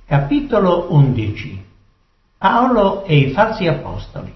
Capitolo 11. Paolo e i falsi apostoli.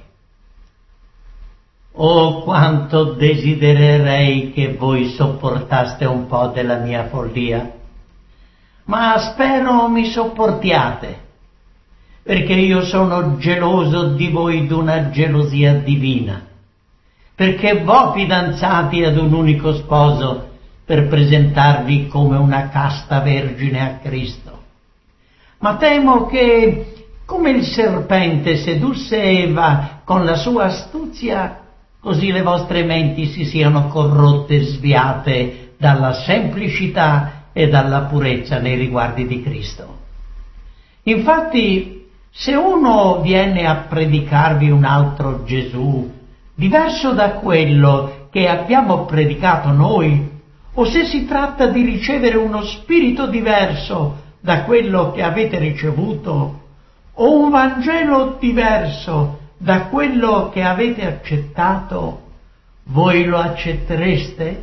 Oh, quanto desidererei che voi sopportaste un po' della mia follia, ma spero mi sopportiate, perché io sono geloso di voi d'una gelosia divina, perché vo fidanzati ad un unico sposo per presentarvi come una casta vergine a Cristo. Ma temo che, come il serpente sedusse Eva con la sua astuzia, così le vostre menti si siano corrotte e sviate dalla semplicità e dalla purezza nei riguardi di Cristo. Infatti, se uno viene a predicarvi un altro Gesù, diverso da quello che abbiamo predicato noi, o se si tratta di ricevere uno spirito diverso da quello che avete ricevuto, o un Vangelo diverso da quello che avete accettato, voi lo accettereste?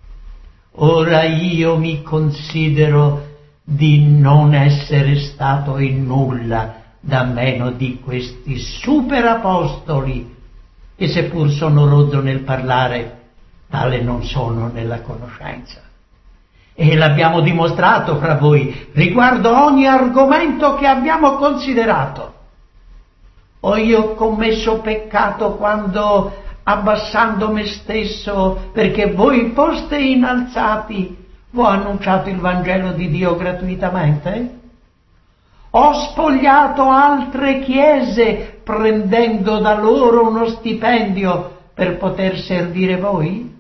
Ora io mi considero di non essere stato in nulla da meno di questi superapostoli, che seppur sono rozzo nel parlare, tale non sono nella conoscenza. E l'abbiamo dimostrato fra voi riguardo ogni argomento che abbiamo considerato. Ho io commesso peccato quando, abbassando me stesso perché voi foste innalzati, ho annunciato il Vangelo di Dio gratuitamente? Ho spogliato altre chiese prendendo da loro uno stipendio per poter servire voi?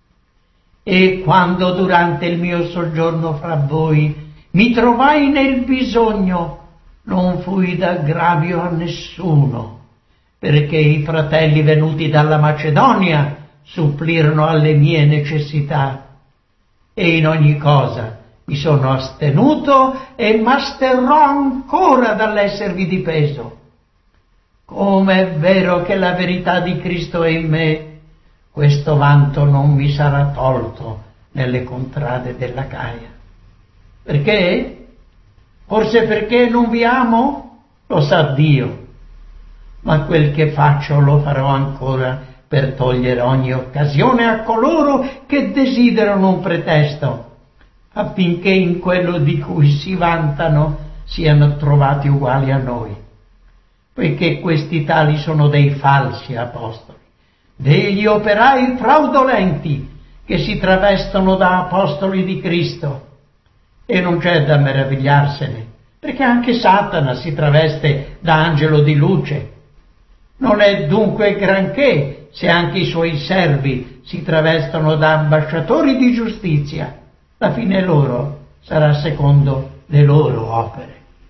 E quando durante il mio soggiorno fra voi mi trovai nel bisogno, non fui d'aggravio a nessuno, perché i fratelli venuti dalla Macedonia supplirono alle mie necessità, e in ogni cosa mi sono astenuto e m'asterrò ancora dall'esservi di peso. Come è vero che la verità di Cristo è in me, questo vanto non mi sarà tolto nelle contrade dell'Acaia. Perché? Forse perché non vi amo? Lo sa Dio. Ma quel che faccio lo farò ancora per togliere ogni occasione a coloro che desiderano un pretesto, affinché in quello di cui si vantano siano trovati uguali a noi, poiché questi tali sono dei falsi apostoli, degli operai fraudolenti che si travestono da apostoli di Cristo. E non c'è da meravigliarsene, perché anche Satana si traveste da angelo di luce. Non è dunque granché se anche i suoi servi si travestono da ambasciatori di giustizia. La fine loro sarà secondo le loro opere.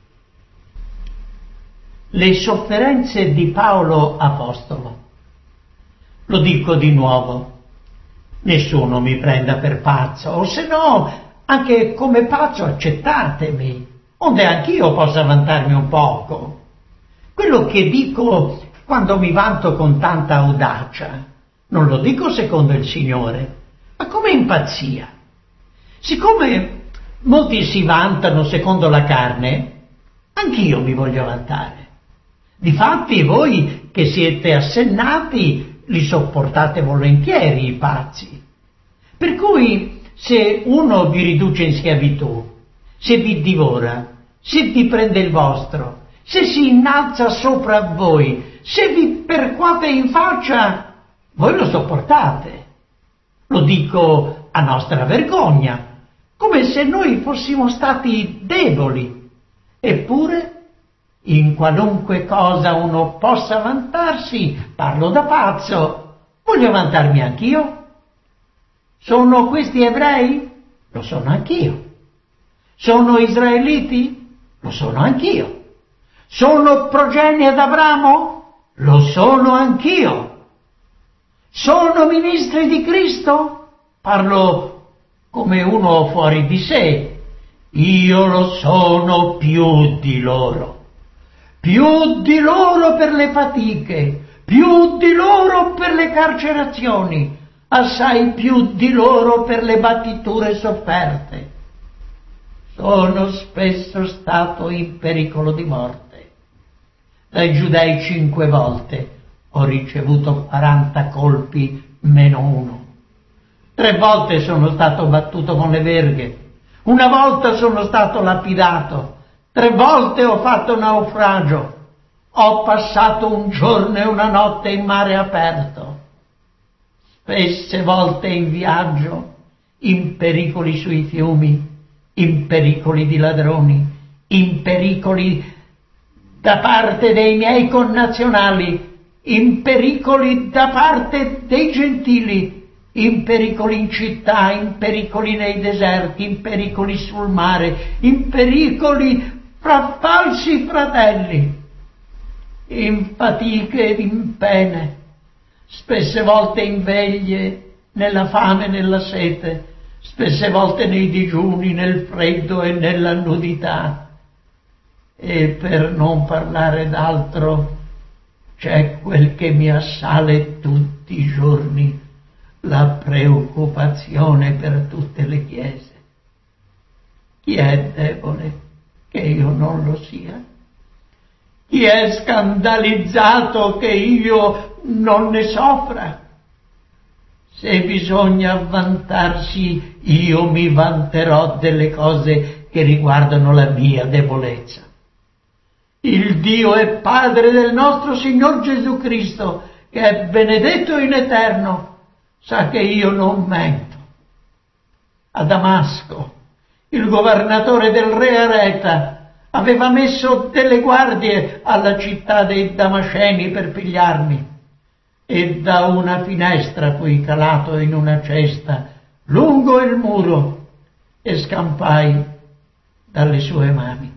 Le sofferenze di Paolo apostolo. Lo dico di nuovo, nessuno mi prenda per pazzo, o se no, anche come pazzo accettatemi, onde anch'io possa vantarmi un poco. Quello che dico quando mi vanto con tanta audacia, non lo dico secondo il Signore, ma come in pazzia. Siccome molti si vantano secondo la carne, anch'io mi voglio vantare. Difatti voi che siete assennati li sopportate volentieri i pazzi. Per cui se uno vi riduce in schiavitù, se vi divora, se vi prende il vostro, se si innalza sopra voi, se vi percuote in faccia, voi lo sopportate. Lo dico a nostra vergogna, come se noi fossimo stati deboli. Eppure, in qualunque cosa uno possa vantarsi, parlo da pazzo, voglio vantarmi anch'io. Sono questi ebrei? Lo sono anch'io. Sono israeliti? Lo sono anch'io. Sono progenie d'Abramo? Lo sono anch'io. Sono ministri di Cristo? Parlo come uno fuori di sé. Io lo sono più di loro per le fatiche, più di loro per le carcerazioni, assai più di loro per le battiture sofferte. sono spesso stato in pericolo di morte. Dai giudei 5 volte ho ricevuto 40 colpi meno uno. 3 volte sono stato battuto con le verghe. Una volta sono stato lapidato. 3 volte ho fatto naufragio. Ho passato un giorno e una notte in mare aperto. Spesse volte in viaggio, in pericoli sui fiumi, in pericoli di ladroni, in pericoli da parte dei miei connazionali, in pericoli da parte dei gentili, in pericoli in città, in pericoli nei deserti, in pericoli sul mare, in pericoli fra falsi fratelli, in fatiche ed in pene, spesse volte in veglie, nella fame e nella sete, spesse volte nei digiuni, nel freddo e nella nudità. E per non parlare d'altro, c'è quel che mi assale tutti i giorni, la preoccupazione per tutte le chiese. Chi è debole che io non lo sia? Chi è scandalizzato che io non ne soffra? Se bisogna vantarsi, io mi vanterò delle cose che riguardano la mia debolezza. Il Dio e Padre del nostro Signor Gesù Cristo, che è benedetto in eterno, sa che io non mento. A Damasco, il governatore del re Areta aveva messo delle guardie alla città dei Damasceni per pigliarmi, e da una finestra fui calato in una cesta lungo il muro e scampai dalle sue mani.